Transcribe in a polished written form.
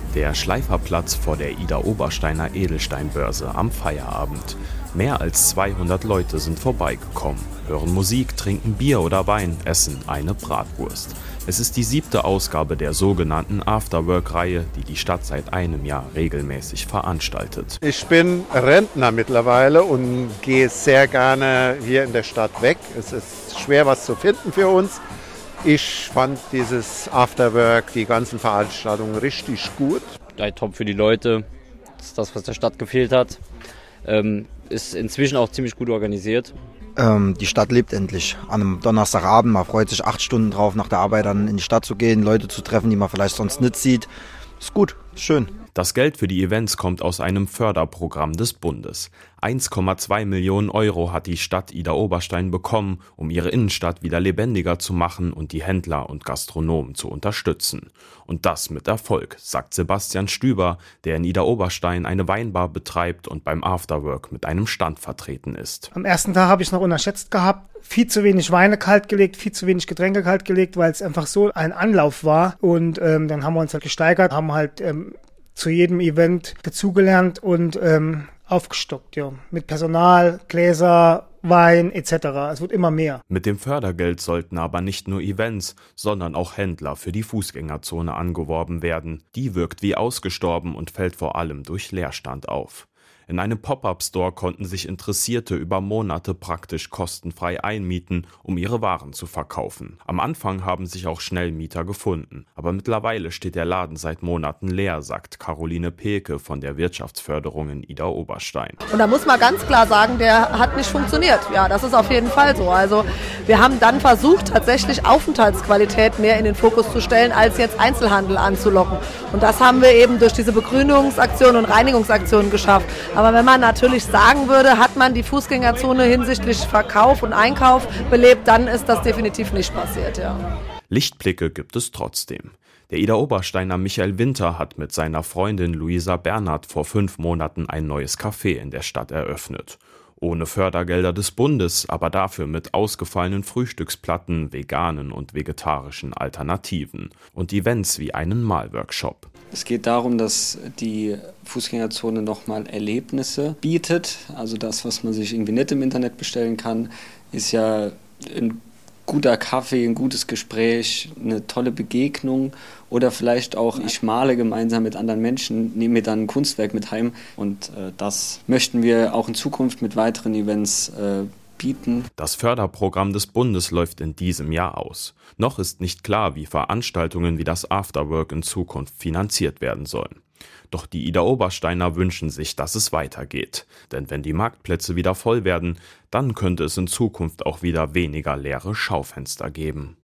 Der Schleiferplatz vor der Idar-Obersteiner Edelsteinbörse am Feierabend. Mehr als 200 Leute sind vorbeigekommen, hören Musik, trinken Bier oder Wein, essen eine Bratwurst. Es ist die 7. Ausgabe der sogenannten Afterwork-Reihe, die die Stadt seit einem Jahr regelmäßig veranstaltet. Ich bin Rentner mittlerweile und gehe sehr gerne hier in der Stadt weg. Es ist schwer, was zu finden für uns. Ich fand dieses Afterwork, die ganzen Veranstaltungen richtig gut. Ja, top für die Leute. Das ist das, was der Stadt gefehlt hat. Ist inzwischen auch ziemlich gut organisiert. Die Stadt lebt endlich. An einem Donnerstagabend, man freut sich 8 Stunden drauf, nach der Arbeit dann in die Stadt zu gehen, Leute zu treffen, die man vielleicht sonst nicht sieht. Ist gut, ist schön. Das Geld für die Events kommt aus einem Förderprogramm des Bundes. 1,2 Millionen Euro hat die Stadt Idar-Oberstein bekommen, um ihre Innenstadt wieder lebendiger zu machen und die Händler und Gastronomen zu unterstützen. Und das mit Erfolg, sagt Sebastian Stüber, der in Idar-Oberstein eine Weinbar betreibt und beim Afterwork mit einem Stand vertreten ist. Am ersten Tag habe ich es noch unterschätzt gehabt. Viel zu wenig Weine kalt gelegt, viel zu wenig Getränke kalt gelegt, weil es einfach so ein Anlauf war. Und dann haben wir uns halt gesteigert, haben halt zu jedem Event dazugelernt und aufgestockt, ja. Mit Personal, Gläser, Wein etc. Es wird immer mehr. Mit dem Fördergeld sollten aber nicht nur Events, sondern auch Händler für die Fußgängerzone angeworben werden. Die wirkt wie ausgestorben und fällt vor allem durch Leerstand auf. In einem Pop-up-Store konnten sich Interessierte über Monate praktisch kostenfrei einmieten, um ihre Waren zu verkaufen. Am Anfang haben sich auch schnell Mieter gefunden. Aber mittlerweile steht der Laden seit Monaten leer, sagt Caroline Peke von der Wirtschaftsförderung in Idar-Oberstein. Und da muss man ganz klar sagen, der hat nicht funktioniert. Ja, das ist auf jeden Fall so. Also wir haben dann versucht, tatsächlich Aufenthaltsqualität mehr in den Fokus zu stellen, als jetzt Einzelhandel anzulocken. Und das haben wir eben durch diese Begrünungsaktionen und Reinigungsaktionen geschafft. Aber wenn man natürlich sagen würde, hat man die Fußgängerzone hinsichtlich Verkauf und Einkauf belebt, dann ist das definitiv nicht passiert, ja. Lichtblicke gibt es trotzdem. Der Idar-Obersteiner Michael Winter hat mit seiner Freundin Luisa Bernhard vor 5 Monaten ein neues Café in der Stadt eröffnet. Ohne Fördergelder des Bundes, aber dafür mit ausgefallenen Frühstücksplatten, veganen und vegetarischen Alternativen und Events wie einen Malworkshop. Es geht darum, dass die Fußgängerzone nochmal Erlebnisse bietet. Also das, was man sich irgendwie nicht im Internet bestellen kann, ist ja ein guter Kaffee, ein gutes Gespräch, eine tolle Begegnung oder vielleicht auch, ich male gemeinsam mit anderen Menschen, nehme mir dann ein Kunstwerk mit heim und das möchten wir auch in Zukunft mit weiteren Events bieten. Das Förderprogramm des Bundes läuft in diesem Jahr aus. Noch ist nicht klar, wie Veranstaltungen wie das Afterwork in Zukunft finanziert werden sollen. Doch die Idar-Obersteiner wünschen sich, dass es weitergeht. Denn wenn die Marktplätze wieder voll werden, dann könnte es in Zukunft auch wieder weniger leere Schaufenster geben.